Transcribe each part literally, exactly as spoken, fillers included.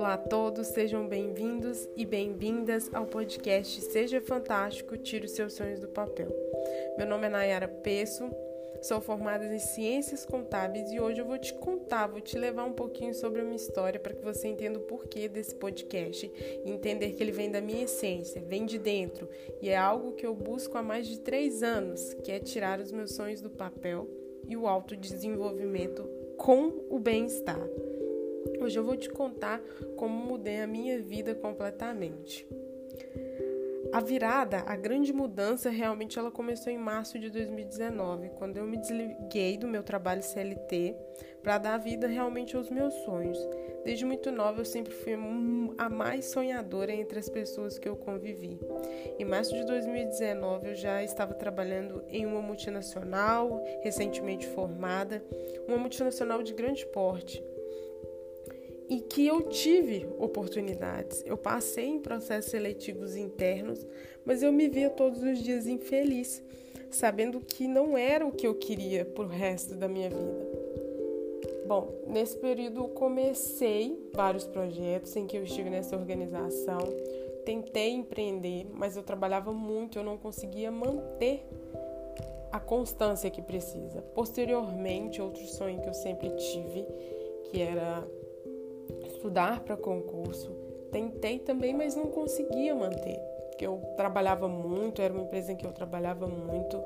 Olá a todos, sejam bem-vindos e bem-vindas ao podcast Seja Fantástico, Tire os Seus Sonhos do Papel. Meu nome é Nayara Pesso, sou formada em Ciências Contábeis e hoje eu vou te contar, vou te levar um pouquinho sobre a minha história para que você entenda o porquê desse podcast e entender que ele vem da minha essência, vem de dentro e é algo que eu busco há mais de três anos, que é tirar os meus sonhos do papel e o autodesenvolvimento com o bem-estar. Hoje eu vou te contar como mudei a minha vida completamente. A virada, a grande mudança, realmente ela começou em março de dois mil e dezenove, quando eu me desliguei do meu trabalho C L T para dar vida realmente aos meus sonhos. Desde muito nova eu sempre fui a mais sonhadora entre as pessoas que eu convivi. Em março de dois mil e dezenove eu já estava trabalhando em uma multinacional, recentemente formada, uma multinacional de grande porte. E que eu tive oportunidades. Eu passei em processos seletivos internos, mas eu me via todos os dias infeliz, sabendo que não era o que eu queria para o resto da minha vida. Bom, nesse período eu comecei vários projetos em que eu estive nessa organização, tentei empreender, mas eu trabalhava muito, eu não conseguia manter a constância que precisa. Posteriormente, outro sonho que eu sempre tive, que era estudar para concurso, tentei também, mas não conseguia manter, porque eu trabalhava muito, era uma empresa em que eu trabalhava muito.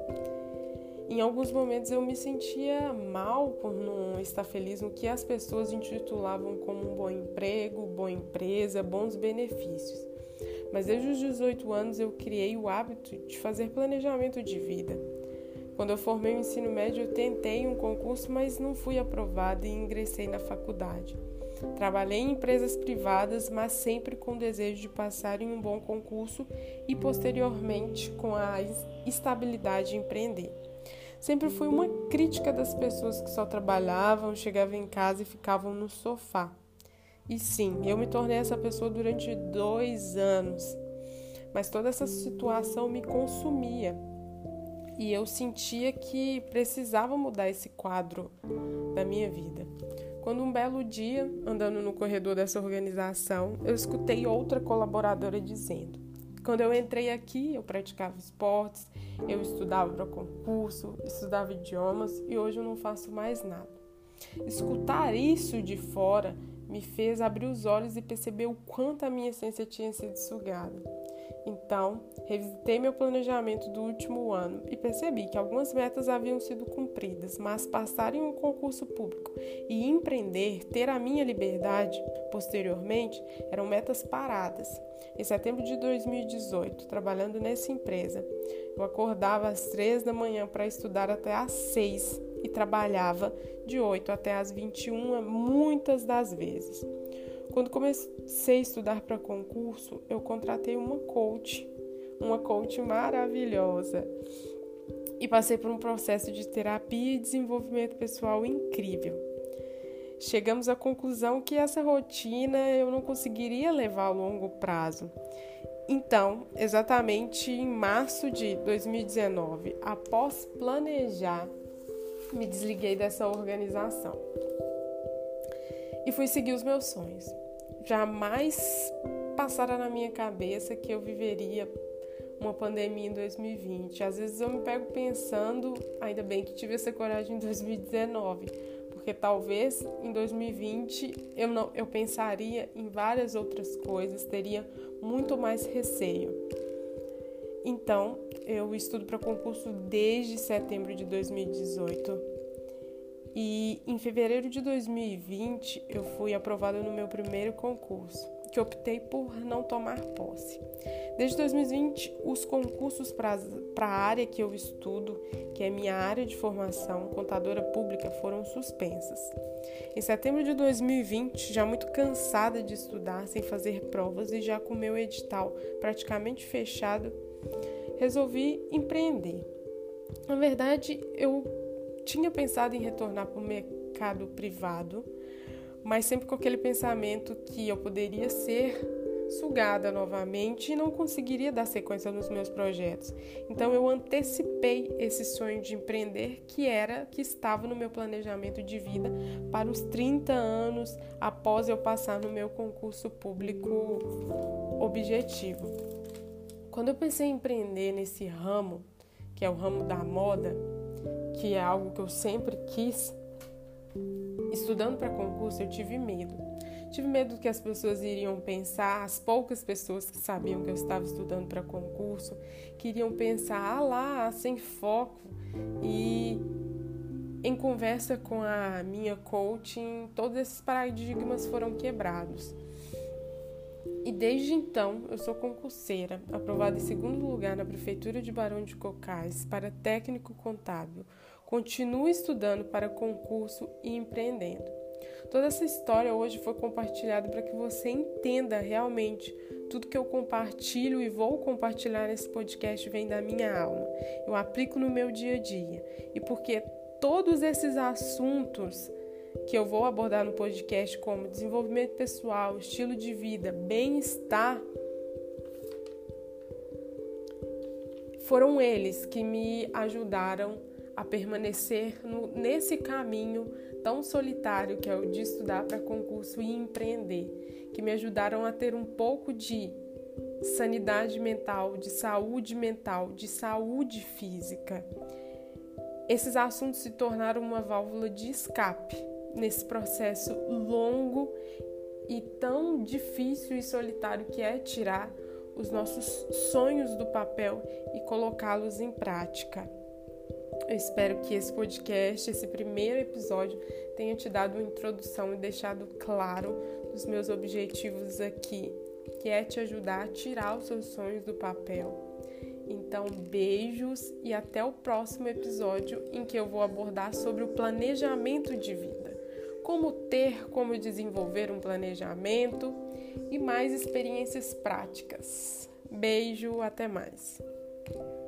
Em alguns momentos eu me sentia mal por não estar feliz no que as pessoas intitulavam como um bom emprego, boa empresa, bons benefícios. Mas desde os dezoito anos eu criei o hábito de fazer planejamento de vida. Quando eu formei o ensino médio, eu tentei um concurso, mas não fui aprovada e ingressei na faculdade. Trabalhei em empresas privadas, mas sempre com o desejo de passar em um bom concurso e, posteriormente, com a estabilidade de empreender. Sempre fui uma crítica das pessoas que só trabalhavam, chegavam em casa e ficavam no sofá. E sim, eu me tornei essa pessoa durante dois anos, mas toda essa situação me consumia. E eu sentia que precisava mudar esse quadro da minha vida. Quando um belo dia, andando no corredor dessa organização, eu escutei outra colaboradora dizendo: quando eu entrei aqui, eu praticava esportes, eu estudava para concurso, estudava idiomas e hoje eu não faço mais nada. Escutar isso de fora me fez abrir os olhos e perceber o quanto a minha essência tinha sido sugada. Então, revisitei meu planejamento do último ano e percebi que algumas metas haviam sido cumpridas, mas passar em um concurso público e empreender, ter a minha liberdade, posteriormente, eram metas paradas. Em setembro de dois mil e dezoito, trabalhando nessa empresa, eu acordava às três da manhã para estudar até às seis e trabalhava de oito até às vinte e uma, muitas das vezes. Quando comecei a estudar para concurso, eu contratei uma coach, uma coach maravilhosa, e passei por um processo de terapia e desenvolvimento pessoal incrível. Chegamos à conclusão que essa rotina eu não conseguiria levar a longo prazo. Então, exatamente em março de dois mil e dezenove, após planejar, me desliguei dessa organização e fui seguir os meus sonhos. Jamais passara na minha cabeça que eu viveria uma pandemia em dois mil e vinte. Às vezes eu me pego pensando, ainda bem que tive essa coragem em dois mil e dezenove, porque talvez em dois mil e vinte eu, não, eu pensaria em várias outras coisas, teria muito mais receio. Então, eu estudo para concurso desde setembro de dois mil e dezoito. E em fevereiro de dois mil e vinte, eu fui aprovada no meu primeiro concurso, que optei por não tomar posse. Desde dois mil e vinte, os concursos para a área que eu estudo, que é minha área de formação, contadora pública, foram suspensas. Em setembro de dois mil e vinte, já muito cansada de estudar sem fazer provas e já com meu edital praticamente fechado, resolvi empreender. Na verdade, eu tinha pensado em retornar para o mercado privado, mas sempre com aquele pensamento que eu poderia ser sugada novamente e não conseguiria dar sequência nos meus projetos. Então eu antecipei esse sonho de empreender que era, que estava no meu planejamento de vida para os trinta anos após eu passar no meu concurso público objetivo. Quando eu pensei em empreender nesse ramo, que é o ramo da moda, que é algo que eu sempre quis, estudando para concurso eu tive medo. Tive medo do que as pessoas iriam pensar, as poucas pessoas que sabiam que eu estava estudando para concurso, queriam pensar, ah lá, sem foco. E em conversa com a minha coaching, todos esses paradigmas foram quebrados. E desde então, eu sou concurseira, aprovada em segundo lugar na Prefeitura de Barão de Cocais para técnico contábil. Continuo estudando para concurso e empreendendo. Toda essa história hoje foi compartilhada para que você entenda realmente tudo que eu compartilho e vou compartilhar nesse podcast vem da minha alma. Eu aplico no meu dia a dia. E porque todos esses assuntos que eu vou abordar no podcast, como desenvolvimento pessoal, estilo de vida, bem-estar, foram eles que me ajudaram a permanecer no, nesse caminho tão solitário que é o de estudar para concurso e empreender, que me ajudaram a ter um pouco de sanidade mental, de saúde mental, de saúde física. Esses assuntos se tornaram uma válvula de escape nesse processo longo e tão difícil e solitário que é tirar os nossos sonhos do papel e colocá-los em prática. Eu espero que esse podcast, esse primeiro episódio, tenha te dado uma introdução e deixado claro os meus objetivos aqui, que é te ajudar a tirar os seus sonhos do papel. Então, beijos e até o próximo episódio em que eu vou abordar sobre o planejamento de vida. Como ter, como desenvolver um planejamento e mais experiências práticas. Beijo, até mais.